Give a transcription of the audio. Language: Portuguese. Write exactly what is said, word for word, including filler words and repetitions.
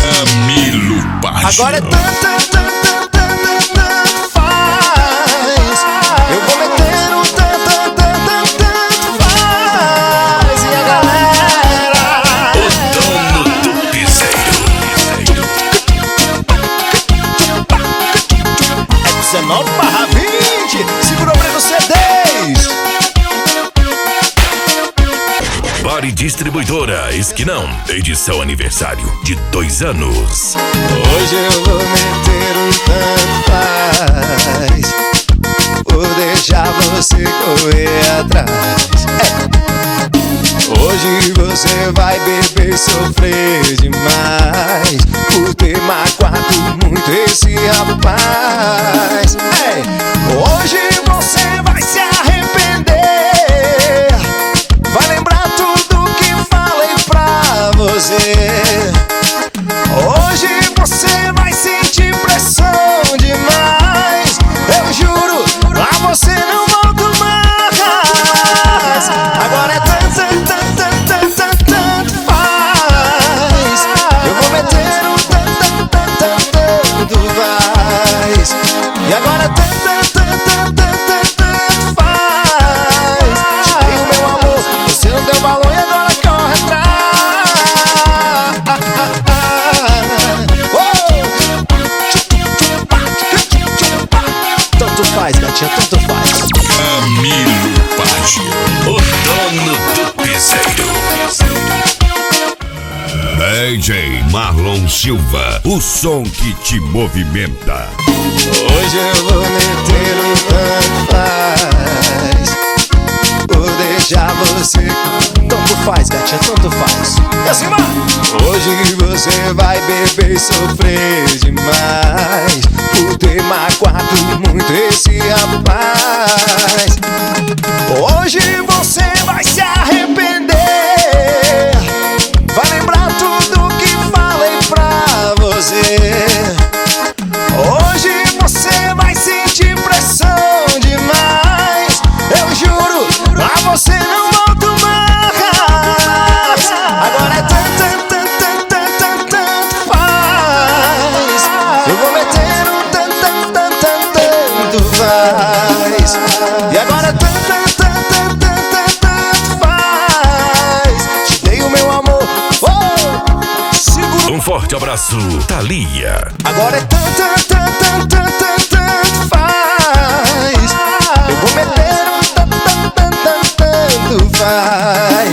Camilo Baggio. Agora é tanto, tanto, tanto, tanto, tanto faz. Eu vou meter um tanto, tanto, tanto, tanto faz. E a galera, O dono do piseiro. é dezenove barra vinte. Segura o breno C Ds. Bar e Distribuidora Esquinão, edição aniversário de dois anos. Hoje eu vou meter um tanto faz. Vou deixar você correr atrás. É. Hoje você vai beber e sofrer demais por ter magoado muito esse rapaz. É. Hoje você vai se arrepender. Vai lembrar tudo que falei pra você. Hoje você vai sentir pressão demais. Eu juro, pra você não volto mais. Agora é tanto, tanto, tanto, tanto, tanto faz. Eu vou meter um tanto, tanto, tanto, tanto faz. E agora é tanto, tanto, tanto, tanto, tanto faz. Te dei o meu amor, você não deu valor e agora corre atrás. Tanto faz, gatinha, tanto faz. Camilo Baggio, o dono do piseiro. D J Marlon Silva, o som que te movimenta. Hoje eu vou meter um tanto faz. Vou deixar você. Tanto faz, gatinha, tanto faz. E assim vai. Hoje você vai beber e sofrer demais por ter magoado muito esse rapaz. Hoje você vai se arrepender. Vai lembrar tudo que falei pra você. Hoje você vai sentir pressão demais. Eu juro, pra você não volto mais. Agora é tanto, tanto, tanto, tanto, tanto faz. Eu vou meter um tanto, tanto, tanto, tanto faz. E agora é tanto, tanto, tanto, tanto, tanto faz. Te dei o meu amor, oh, segura. Um forte abraço, Thalia. Agora é tanto, tanto, tanto, tanto, tanto faz. Eu vou meter um tanto, tanto, tanto, tanto faz.